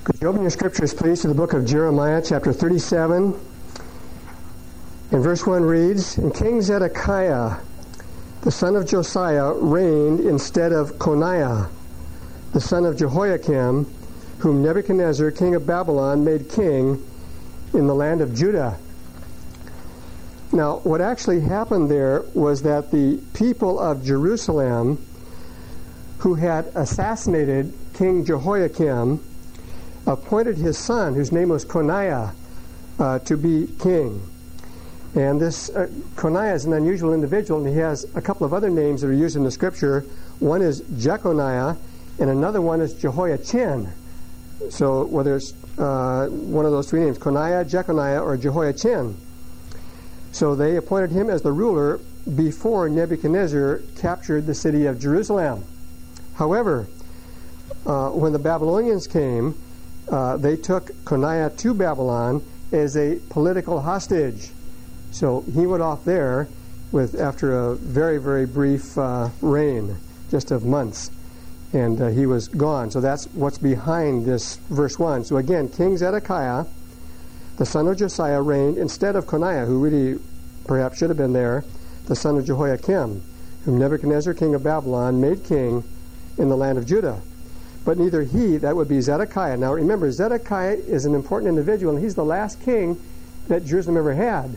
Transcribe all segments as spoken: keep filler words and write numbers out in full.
Could you open your scriptures, please, to the book of Jeremiah, chapter thirty-seven. And verse one reads, And King Zedekiah, the son of Josiah, reigned instead of Coniah, the son of Jehoiakim, whom Nebuchadnezzar, king of Babylon, made king in the land of Judah. Now, what actually happened there was that the people of Jerusalem, who had assassinated King Jehoiakim, appointed his son, whose name was Coniah, uh, to be king. And this uh, Coniah is an unusual individual, and he has a couple of other names that are used in the scripture. One is Jeconiah, and another one is Jehoiachin. So whether it's uh, one of those three names, Coniah, Jeconiah, or Jehoiachin. So they appointed him as the ruler before Nebuchadnezzar captured the city of Jerusalem. However, uh, when the Babylonians came, uh, they took Coniah to Babylon as a political hostage. So he went off there with after a very, very brief uh, reign, just of months. And uh, he was gone. So that's what's behind this verse one. So again, King Zedekiah, the son of Josiah, reigned instead of Coniah, who really perhaps should have been there, the son of Jehoiakim, whom Nebuchadnezzar, king of Babylon, made king in the land of Judah. But neither he, that would be Zedekiah. Now remember, Zedekiah is an important individual, and he's the last king that Jerusalem ever had.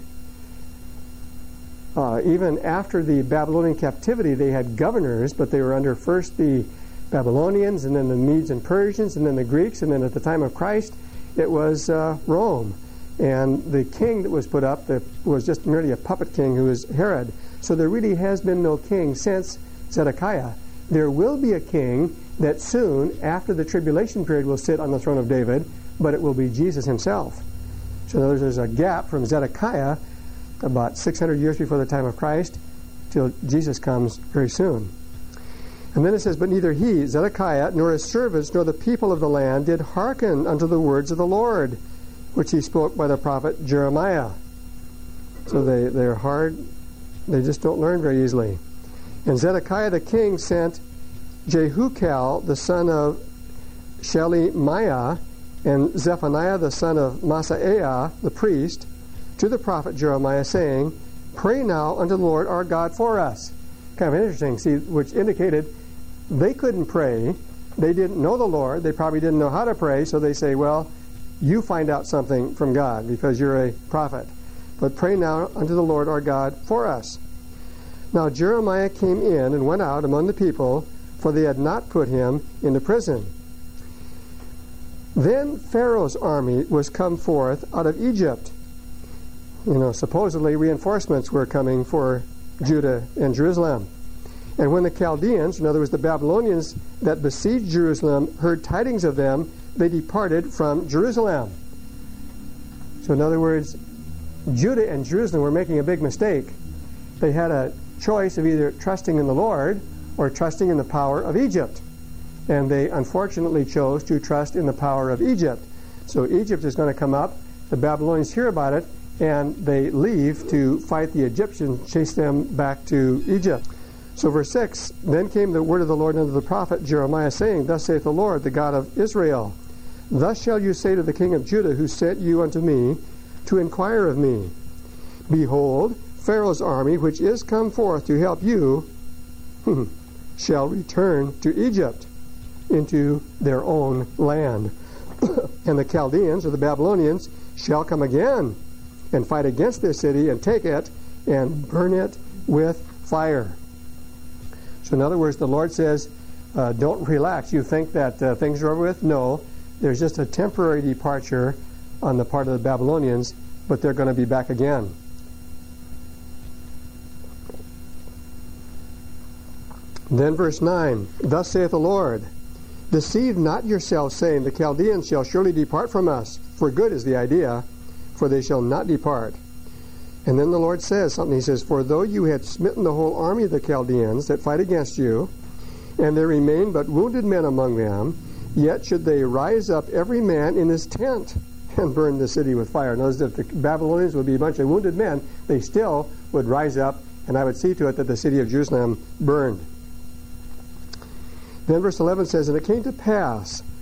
Uh, even after the Babylonian captivity, they had governors, but they were under first the Babylonians, and then the Medes and Persians, and then the Greeks, and then at the time of Christ, it was uh, Rome. And the king that was put up the, was just merely a puppet king, who was Herod. So there really has been no king since Zedekiah. There will be a king that soon, after the tribulation period, will sit on the throne of David, but it will be Jesus himself. So in other words, there's a gap from Zedekiah, about six hundred years before the time of Christ, till Jesus comes very soon. And then it says, But neither he, Zedekiah, nor his servants, nor the people of the land did hearken unto the words of the Lord, which he spoke by the prophet Jeremiah. So they, they're hard, they just don't learn very easily. And Zedekiah the king sent Jehukal, the son of Shelemiah, and Zephaniah, the son of Maaseiah, the priest, to the prophet Jeremiah, saying, Pray now unto the Lord our God for us. Kind of interesting, see, which indicated they couldn't pray. They didn't know the Lord. They probably didn't know how to pray, so they say, well, you find out something from God because you're a prophet. But pray now unto the Lord our God for us. Now Jeremiah came in and went out among the people, for they had not put him into prison. Then Pharaoh's army was come forth out of Egypt. You know, supposedly reinforcements were coming for Judah and Jerusalem. And when the Chaldeans, in other words the Babylonians that besieged Jerusalem, heard tidings of them, they departed from Jerusalem. So in other words, Judah and Jerusalem were making a big mistake. They had a choice of either trusting in the Lord or trusting in the power of Egypt. And they unfortunately chose to trust in the power of Egypt. So Egypt is going to come up, the Babylonians hear about it, and they leave to fight the Egyptians, chase them back to Egypt. So verse six, Then came the word of the Lord unto the prophet Jeremiah, saying, Thus saith the Lord, the God of Israel, Thus shall you say to the king of Judah, who sent you unto me, to inquire of me, Behold, Pharaoh's army, which is come forth to help you, shall return to Egypt, into their own land. And the Chaldeans, or the Babylonians, shall come again, and fight against this city, and take it, and burn it with fire. So in other words, the Lord says, uh, don't relax. You think that uh, things are over with? No. There's just a temporary departure on the part of the Babylonians, but they're going to be back again. Then verse nine, Thus saith the Lord, Deceive not yourselves, saying, The Chaldeans shall surely depart from us. For good is the idea, for they shall not depart. And then the Lord says something. He says, For though you had smitten the whole army of the Chaldeans that fight against you, and there remain but wounded men among them, yet should they rise up every man in his tent and burn the city with fire. Notice that the Babylonians would be a bunch of wounded men, they still would rise up, and I would see to it that the city of Jerusalem burned. Then verse eleven says, And it came to pass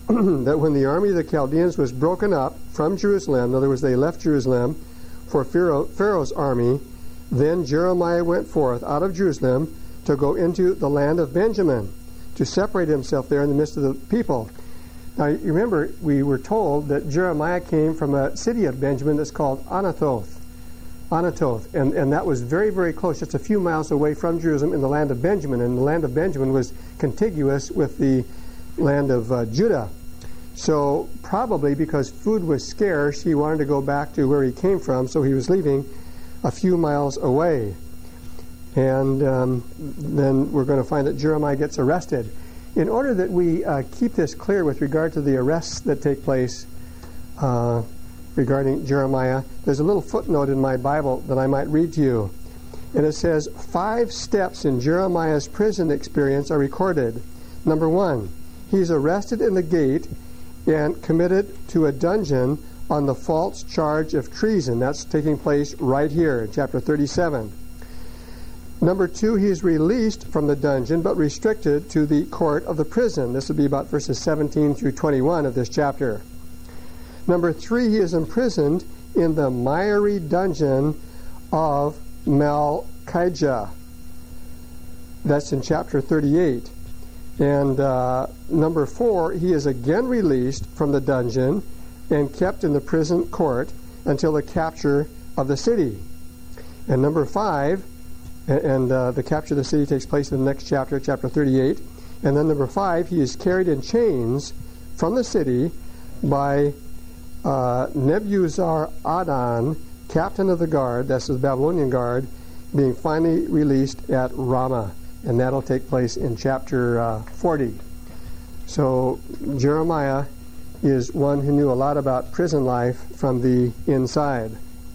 that when the army of the Chaldeans was broken up from Jerusalem, in other words, they left Jerusalem for Pharaoh, Pharaoh's army, then Jeremiah went forth out of Jerusalem to go into the land of Benjamin, to separate himself there in the midst of the people. Now, you remember, we were told that Jeremiah came from a city of Benjamin that's called Anathoth. Anathoth, and, and that was very, very close, just a few miles away from Jerusalem in the land of Benjamin, and the land of Benjamin was contiguous with the land of uh, Judah. So probably because food was scarce, he wanted to go back to where he came from, so he was leaving a few miles away. And um, then we're going to find that Jeremiah gets arrested. In order that we uh, keep this clear with regard to the arrests that take place uh, regarding Jeremiah, there's a little footnote in my Bible that I might read to you. And it says, five steps in Jeremiah's prison experience are recorded. Number one, he's arrested in the gate and committed to a dungeon on the false charge of treason. That's taking place right here in chapter thirty-seven. Number two, he is released from the dungeon, but restricted to the court of the prison. This would be about verses seventeen through twenty-one of this chapter. Number three, he is imprisoned in the miry dungeon of Malchijah. That's in chapter thirty-eight. And uh, number four, he is again released from the dungeon and kept in the prison court until the capture of the city. And number five, and uh, the capture of the city takes place in the next chapter, chapter thirty-eight. And then number five, he is carried in chains from the city by uh, Nebuzaradan, captain of the guard, that's the Babylonian guard, being finally released at Ramah. And that'll take place in chapter uh, forty. So Jeremiah is one who knew a lot about prison life from the inside.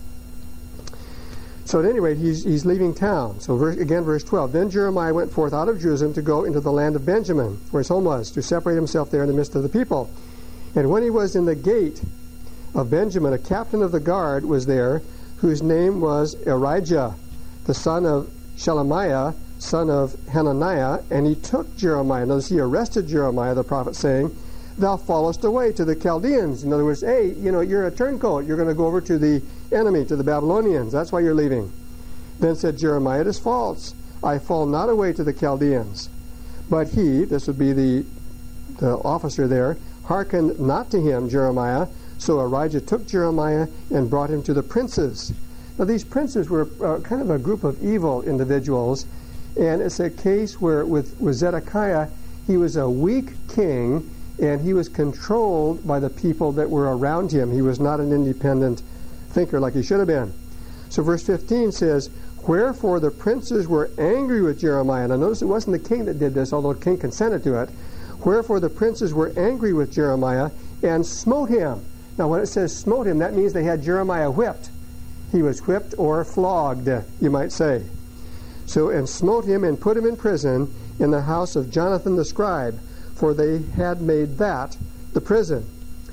So at any rate, he's, he's leaving town. So verse, again, verse twelve. Then Jeremiah went forth out of Jerusalem to go into the land of Benjamin, where his home was, to separate himself there in the midst of the people. And when he was in the gate of Benjamin, a captain of the guard was there, whose name was Erijah, the son of Shelemiah, son of Hananiah, and he took Jeremiah. Notice he arrested Jeremiah, the prophet, saying, thou fallest away to the Chaldeans. In other words, hey, you know, you're a turncoat. You're going to go over to the enemy, to the Babylonians. That's why you're leaving. Then said Jeremiah, it is false. I fall not away to the Chaldeans. But he, this would be the, the officer there, hearkened not to him, Jeremiah. So Erijah took Jeremiah and brought him to the princes. Now these princes were uh, kind of a group of evil individuals. And it's a case where with, with Zedekiah, he was a weak king, and he was controlled by the people that were around him. He was not an independent thinker like he should have been. So verse fifteen says, wherefore the princes were angry with Jeremiah. Now notice it wasn't the king that did this, although the king consented to it. Wherefore the princes were angry with Jeremiah and smote him. Now when it says smote him, that means they had Jeremiah whipped. He was whipped or flogged, you might say. So, and smote him and put him in prison in the house of Jonathan the scribe, for they had made that the prison.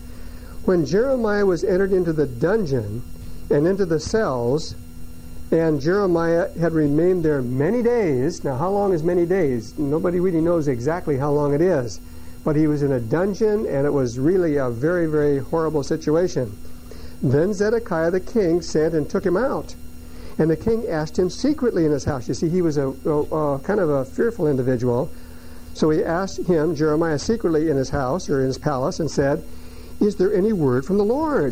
When Jeremiah was entered into the dungeon and into the cells, and Jeremiah had remained there many days. Now, how long is many days? Nobody really knows exactly how long it is. But he was in a dungeon, and it was really a very, very horrible situation. Then Zedekiah the king sent and took him out. And the king asked him secretly in his house. You see, he was a, a, a kind of a fearful individual. So he asked him, Jeremiah, secretly in his house or in his palace, and said, is there any word from the Lord?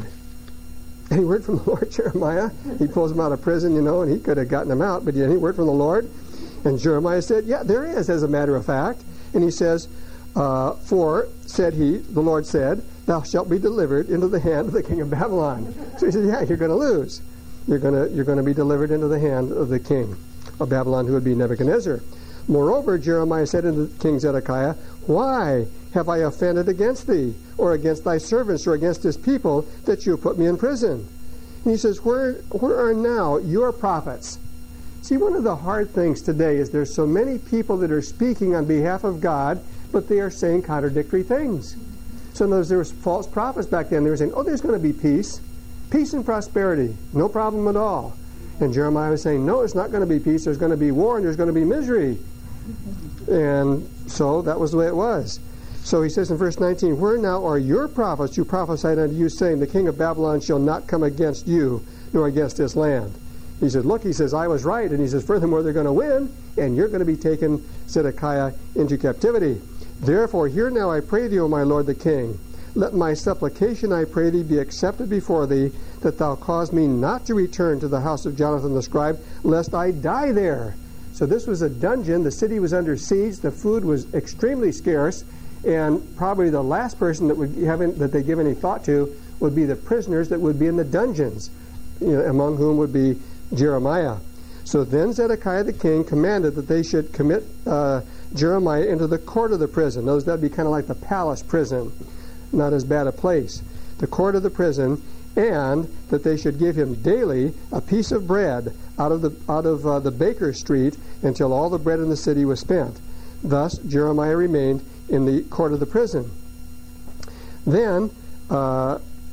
Any word from the Lord, Jeremiah? He pulls him out of prison, you know, and he could have gotten him out, but any word from the Lord? And Jeremiah said, yeah, there is, as a matter of fact. And he says, uh, for, said he, the Lord said, thou shalt be delivered into the hand of the king of Babylon. So he said, yeah, you're going to lose. You're going to you're going to be delivered into the hand of the king of Babylon, who would be Nebuchadnezzar. Moreover, Jeremiah said unto King Zedekiah, why have I offended against thee, or against thy servants, or against this people, that you have put me in prison? And he says, where, where are now your prophets? See, one of the hard things today is there's so many people that are speaking on behalf of God, but they are saying contradictory things. So in other words, there was false prophets back then. They were saying, oh, there's going to be peace. Peace and prosperity, no problem at all. And Jeremiah was saying, no, it's not going to be peace. There's going to be war and there's going to be misery. And so that was the way it was. So he says in verse nineteen, where now are your prophets who prophesied unto you, saying, the king of Babylon shall not come against you, nor against this land? He said, look, he says, I was right. And he says, furthermore, they're going to win, and you're going to be taken, Zedekiah, into captivity. Therefore, hear now, I pray thee, O my lord the king. Let my supplication, I pray thee, be accepted before thee, that thou cause me not to return to the house of Jonathan the scribe, lest I die there. So this was a dungeon. The city was under siege. The food was extremely scarce. And probably the last person that would have any, that they give any thought to would be the prisoners that would be in the dungeons, you know, among whom would be Jeremiah. So then Zedekiah the king commanded that they should commit uh, Jeremiah into the court of the prison. Those that'd be kind of like the palace prison, not as bad a place. The court of the prison, and that they should give him daily a piece of bread out of the out of uh, the baker's street until all the bread in the city was spent. Thus Jeremiah remained in the court of the prison. Then uh,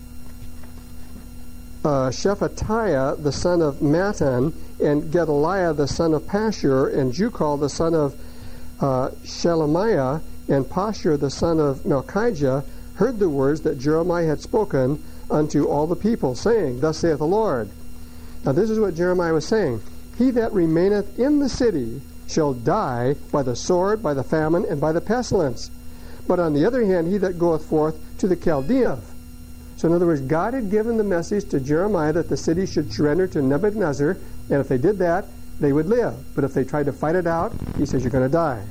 uh, Shephatiah the son of Mattan, and Gedaliah the son of Pashur, and Jucal the son of uh, Shelemiah, and Pashur the son of Malchijah heard the words that Jeremiah had spoken unto all the people, saying, thus saith the Lord. Now this is what Jeremiah was saying. He that remaineth in the city shall die by the sword, by the famine, and by the pestilence. But on the other hand, he that goeth forth to the Chaldeans. So in other words, God had given the message to Jeremiah that the city should surrender to Nebuchadnezzar, and if they did that, they would live. But if they tried to fight it out, he says, you're going to die.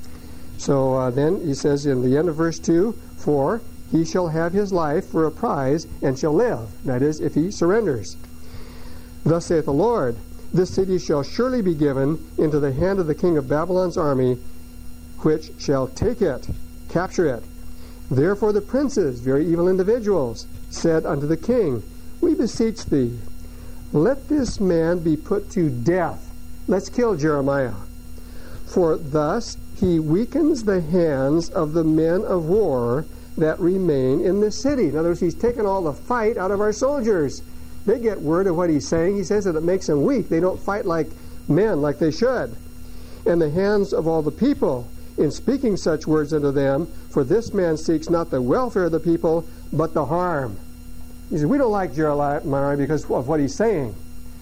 So uh, then he says in the end of verse two, for he shall have his life for a prize, and shall live. That is, if he surrenders. Thus saith the Lord, this city shall surely be given into the hand of the king of Babylon's army, which shall take it, capture it. Therefore the princes, very evil individuals, said unto the king, we beseech thee, let this man be put to death. Let's kill Jeremiah. For thus he weakens the hands of the men of war that remain in the city. In other words, he's taken all the fight out of our soldiers. They get word of what he's saying. He says that it makes them weak. They don't fight like men, like they should. And the hands of all the people, in speaking such words unto them, for this man seeks not the welfare of the people, but the harm. He says, we don't like Jeremiah because of what he's saying.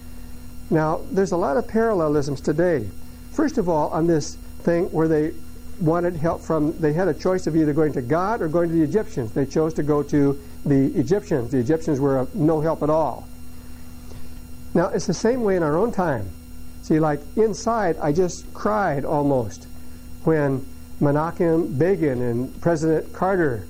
Now, there's a lot of parallelisms today. First of all, on this thing where they wanted help from, they had a choice of either going to God or going to the Egyptians. They chose to go to the Egyptians. The Egyptians were of no help at all. Now, it's the same way in our own time. See, like inside, I just cried almost when Menachem Begin and President Carter,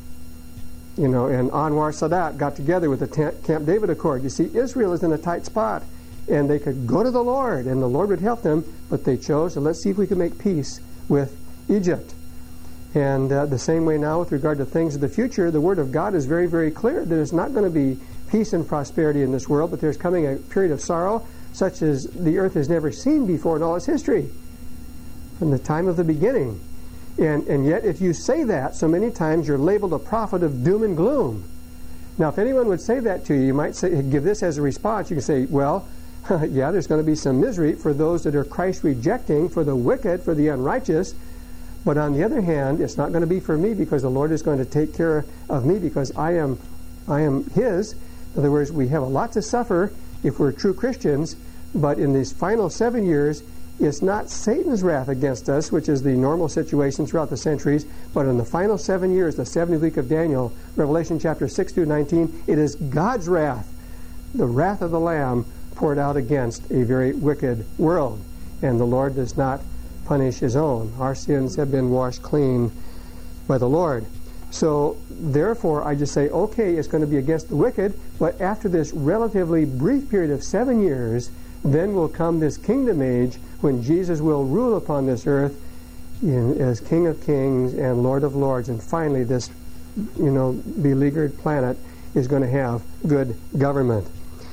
you know, and Anwar Sadat got together with the Camp David Accord. You see, Israel is in a tight spot, and they could go to the Lord, and the Lord would help them, but they chose, so let's see if we can make peace with Egypt. And uh, the same way now with regard to things of the future, the Word of God is very, very clear. There's not going to be peace and prosperity in this world, but there's coming a period of sorrow such as the earth has never seen before in all its history, from the time of the beginning. And, and yet, if you say that, so many times you're labeled a prophet of doom and gloom. Now, if anyone would say that to you, you might say, give this as a response. You can say, well, yeah, there's going to be some misery for those that are Christ-rejecting, for the wicked, for the unrighteous. But on the other hand, it's not going to be for me, because the Lord is going to take care of me, because I am, I am His. In other words, we have a lot to suffer if we're true Christians, but in these final seven years, it's not Satan's wrath against us, which is the normal situation throughout the centuries, but in the final seven years, the seventieth week of Daniel, Revelation chapter six through nineteen, it is God's wrath, the wrath of the Lamb, poured out against a very wicked world. And the Lord does not punish His own. Our sins have been washed clean by the Lord. So, therefore, I just say, okay, it's going to be against the wicked, but after this relatively brief period of seven years, then will come this kingdom age when Jesus will rule upon this earth in, as King of Kings and Lord of Lords. And finally, this, you know, beleaguered planet is going to have good government.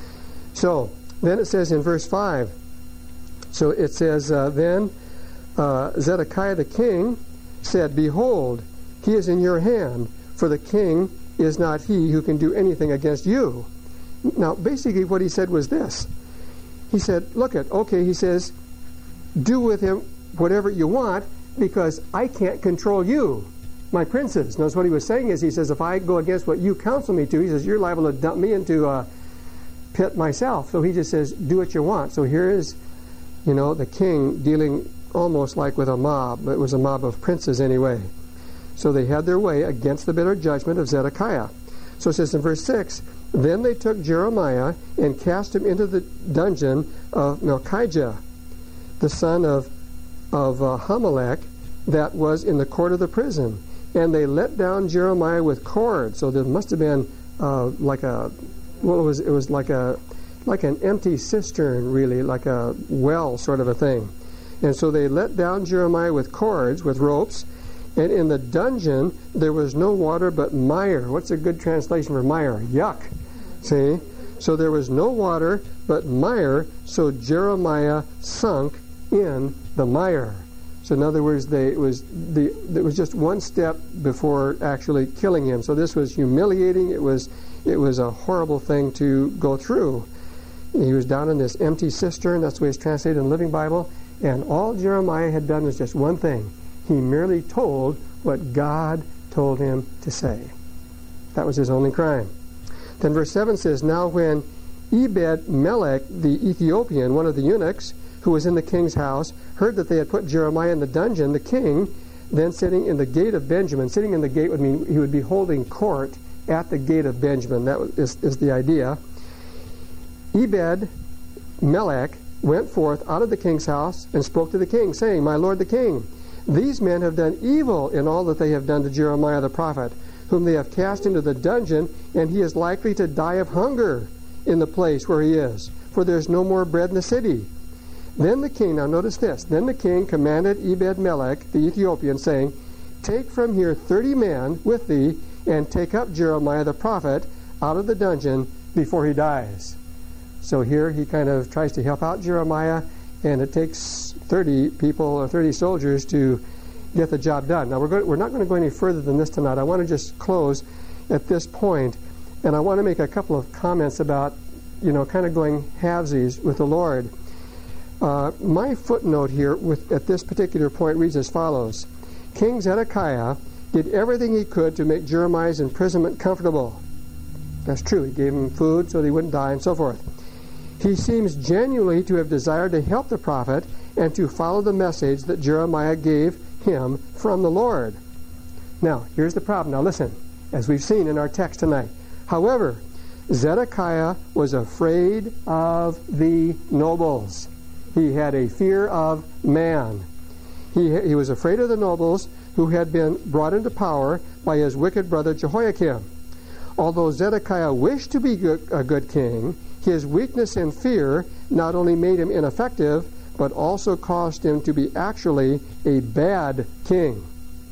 So, then it says in verse five, so it says, uh, then uh, Zedekiah the king said, behold, he is in your hand, for the king is not he who can do anything against you. Now, basically what he said was this. He said, look at, okay, he says, do with him whatever you want, because I can't control you. my princes. Notice what he was saying is, he says, if I go against what you counsel me to, he says, you're liable to dump me into a pit myself. So he just says, do what you want. So here is, you know, the king dealing almost like with a mob. It was a mob of princes anyway. So they had their way against the bitter judgment of Zedekiah. So it says in verse six, then they took Jeremiah and cast him into the dungeon of Malchijah, the son of, of uh, Hamelech, that was in the court of the prison. And they let down Jeremiah with cords. So there must have been uh, like a, well, it was, it was like a, like an empty cistern, really, like a well sort of a thing. And so they let down Jeremiah with cords, with ropes, and in the dungeon there was no water but mire. What's a good translation for mire? Yuck. See? So there was no water but mire, so Jeremiah sunk in the mire. So in other words, they, it was the it was just one step before actually killing him. So this was humiliating. It was it was a horrible thing to go through. He was down in this empty cistern. That's the way it's translated in the Living Bible. And all Jeremiah had done was just one thing. He merely told what God told him to say. That was his only crime. Then verse seven says, now when Ebed-Melech the Ethiopian, one of the eunuchs, who was in the king's house, heard that they had put Jeremiah in the dungeon, the king, then sitting in the gate of Benjamin, sitting in the gate would mean he would be holding court at the gate of Benjamin. That is, is the idea. Ebed-Melech went forth out of the king's house and spoke to the king, saying, my lord the king, these men have done evil in all that they have done to Jeremiah the prophet, whom they have cast into the dungeon, and he is likely to die of hunger in the place where he is, for there is no more bread in the city. Then the king, now notice this, then the king commanded Ebed-Melech the Ethiopian, saying, take from here thirty men with thee, and take up Jeremiah the prophet out of the dungeon before he dies. So here he kind of tries to help out Jeremiah, and it takes thirty people or thirty soldiers to get the job done. Now we're going, we're not going to go any further than this tonight. I want to just close at this point, and I want to make a couple of comments about, you know, kind of going halvesies with the Lord. Uh, my footnote here with, at this particular point reads as follows. King Zedekiah did everything he could to make Jeremiah's imprisonment comfortable. That's true. He gave him food so that he wouldn't die and so forth. He seems genuinely to have desired to help the prophet and to follow the message that Jeremiah gave him from the Lord. Now, here's the problem. Now listen, as we've seen in our text tonight. However, Zedekiah was afraid of the nobles. He had a fear of man. He, he was afraid of the nobles who had been brought into power by his wicked brother Jehoiakim. Although Zedekiah wished to be good, a good king, his weakness and fear not only made him ineffective, but also caused him to be actually a bad king.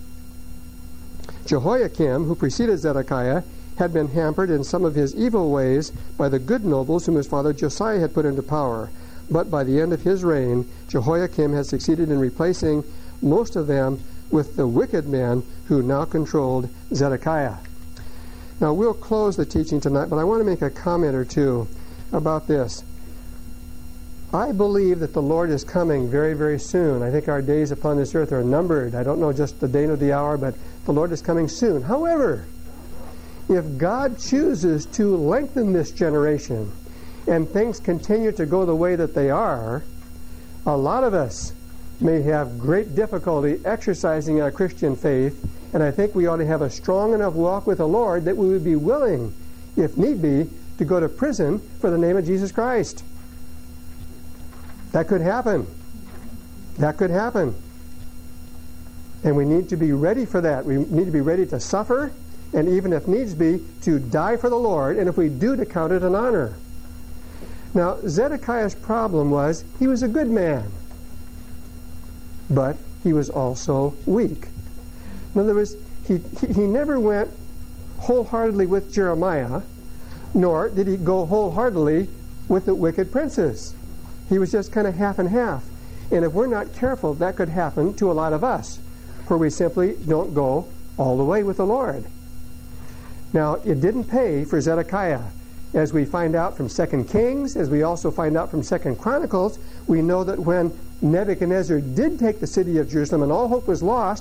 Jehoiakim, who preceded Zedekiah, had been hampered in some of his evil ways by the good nobles whom his father Josiah had put into power. But by the end of his reign, Jehoiakim had succeeded in replacing most of them with the wicked men who now controlled Zedekiah. Now we'll close the teaching tonight, but I want to make a comment or two about this. I believe that the Lord is coming very, very soon. I think our days upon this earth are numbered. I don't know just the day nor the hour, but the Lord is coming soon. However, if God chooses to lengthen this generation and things continue to go the way that they are, a lot of us may have great difficulty exercising our Christian faith, and I think we ought to have a strong enough walk with the Lord that we would be willing, if need be, to go to prison for the name of Jesus Christ. That could happen. That could happen. And we need to be ready for that. We need to be ready to suffer, and even if needs be, to die for the Lord, and if we do, to count it an honor. Now, Zedekiah's problem was he was a good man, but he was also weak. In other words, he, he, he never went wholeheartedly with Jeremiah, nor did he go wholeheartedly with the wicked princes. He was just kind of half and half. And if we're not careful, that could happen to a lot of us, where we simply don't go all the way with the Lord. Now, it didn't pay for Zedekiah. As we find out from Second Kings, as we also find out from Second Chronicles, we know that when Nebuchadnezzar did take the city of Jerusalem and all hope was lost,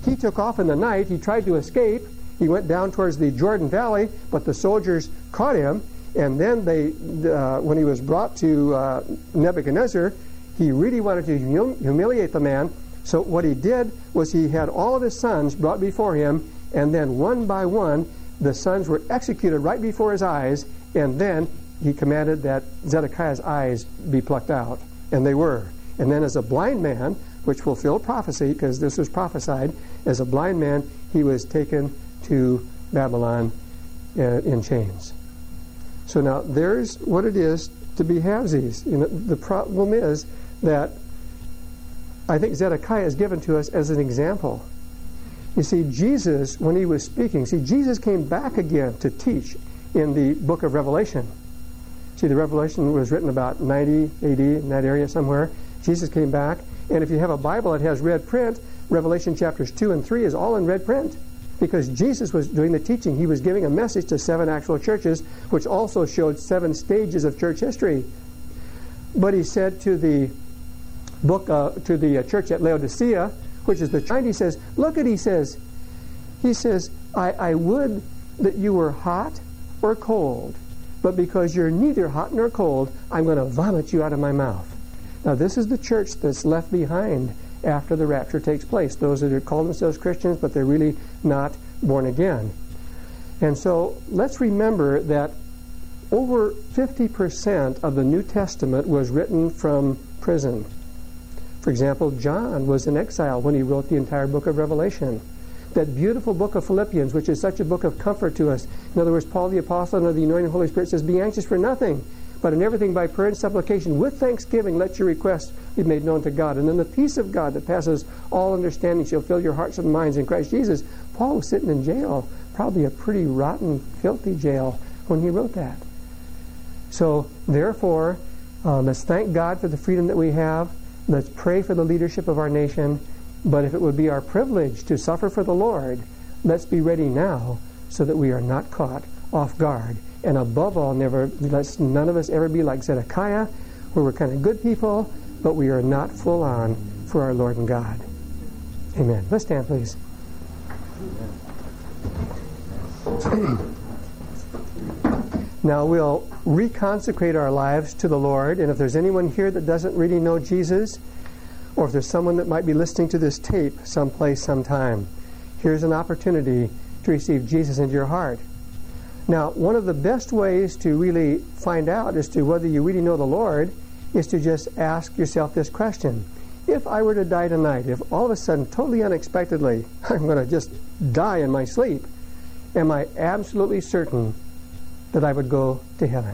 he took off in the night. He tried to escape. He went down towards the Jordan Valley, but the soldiers caught him. And then they, uh, when he was brought to uh, Nebuchadnezzar, he really wanted to hum- humiliate the man. So what he did was he had all of his sons brought before him, and then one by one, the sons were executed right before his eyes, and then he commanded that Zedekiah's eyes be plucked out. And they were. And then as a blind man, which fulfilled prophecy, because this was prophesied, as a blind man, he was taken to Babylon uh, in chains. So now there's what it is to be halvesies. You know, the problem is that I think Zedekiah is given to us as an example. You see, Jesus, when he was speaking, see, Jesus came back again to teach in the book of Revelation. See, the Revelation was written about ninety A D, in that area somewhere. Jesus came back, and if you have a Bible that has red print, Revelation chapters two and three is all in red print. Because Jesus was doing the teaching. He was giving a message to seven actual churches, which also showed seven stages of church history. But he said to the book, uh, to the uh, church at Laodicea, which is the church, he says, look at, he says, he says, I, I would that you were hot or cold, but because you're neither hot nor cold, I'm going to vomit you out of my mouth. Now this is the church that's left behind after the rapture takes place. Those that are called themselves Christians, but they're really not born again. And so let's remember that over fifty percent of the New Testament was written from prison. For example, John was in exile when he wrote the entire book of Revelation. That beautiful book of Philippians, which is such a book of comfort to us. In other words, Paul the Apostle under the anointing Holy Spirit says, be anxious for nothing, but in everything by prayer and supplication, with thanksgiving, let your requests be made known to God. And then the peace of God that passes all understanding shall fill your hearts and minds in Christ Jesus. Paul was sitting in jail, probably a pretty rotten, filthy jail, when he wrote that. So, therefore, um, let's thank God for the freedom that we have. Let's pray for the leadership of our nation. But if it would be our privilege to suffer for the Lord, let's be ready now so that we are not caught off guard. And above all, never let's none of us ever be like Zedekiah, where we're kind of good people, but we are not full on for our Lord and God. Amen. Let's stand, please. Now we'll reconsecrate our lives to the Lord, and if there's anyone here that doesn't really know Jesus, or if there's someone that might be listening to this tape someplace, sometime, here's an opportunity to receive Jesus into your heart. Now, one of the best ways to really find out as to whether you really know the Lord is to just ask yourself this question. If I were to die tonight, if all of a sudden, totally unexpectedly, I'm going to just die in my sleep, am I absolutely certain that I would go to heaven?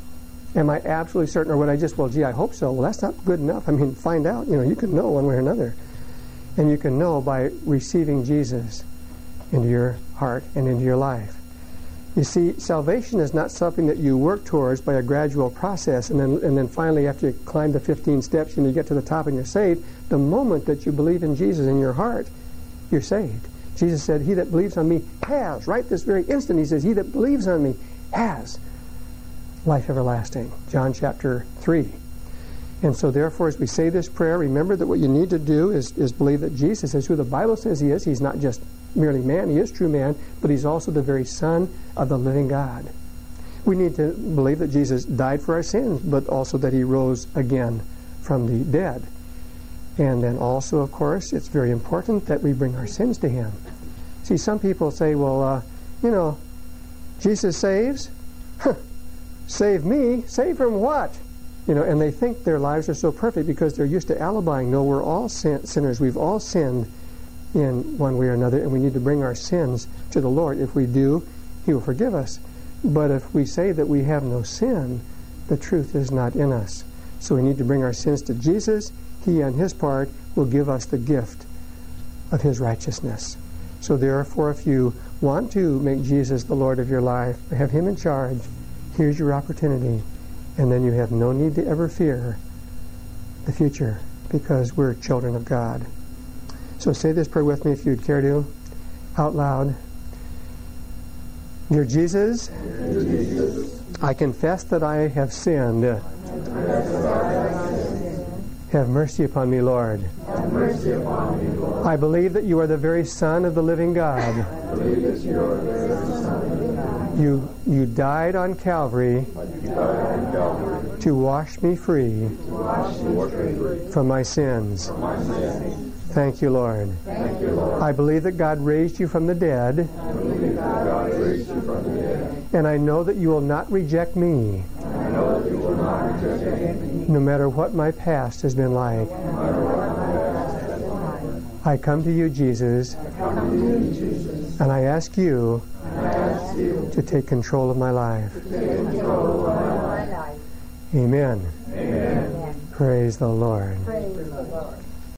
Am I absolutely certain, or would I just, well, gee, I hope so. Well, that's not good enough. I mean, find out. You know, you can know one way or another. And you can know by receiving Jesus into your heart and into your life. You see, salvation is not something that you work towards by a gradual process, and then and then finally, after you climb the fifteen steps and you get to the top and you're saved, the moment that you believe in Jesus in your heart, you're saved. Jesus said, he that believes on me has, right this very instant, he says, he that believes on me has life everlasting. John chapter three. And so therefore, as we say this prayer, remember that what you need to do is, is believe that Jesus is who the Bible says he is. He's not just merely man, he is true man, but he's also the very Son of the living God. We need to believe that Jesus died for our sins, but also that he rose again from the dead. And then also, of course, it's very important that we bring our sins to him. See, some people say, well, uh, you know, Jesus saves? Huh. Save me? Save from what? You know, and they think their lives are so perfect because they're used to alibying. No, we're all sin- sinners. We've all sinned in one way or another, and we need to bring our sins to the Lord. If we do, he will forgive us. But if we say that we have no sin, the truth is not in us. So we need to bring our sins to Jesus. He, on his part, will give us the gift of his righteousness. So therefore, if you want to make Jesus the Lord of your life, have him in charge, here's your opportunity. And then you have no need to ever fear the future, because we're children of God. So say this prayer with me if you'd care to, out loud. Dear Jesus, Dear Jesus, I confess that I have sinned. Have mercy upon me, Lord. Have mercy upon me, Lord. I believe that you are the very Son of the living God. I believe that you are the very Son of the living God. You, you died on Calvary You died on Calvary to wash me free to wash me free from my sins. from my sins. Thank you, Lord. Thank you, Lord. I believe that God raised you from the dead, I believe that God raised you from the dead. and I know that you will not reject me, I know that you will not reject me, no matter what my past has been like. no matter what my past has been like. I come to you, Jesus, Come to you, Jesus, and I ask you and I ask you to take control of my life. to take control of my life. Amen. Amen. Praise the Lord. Praise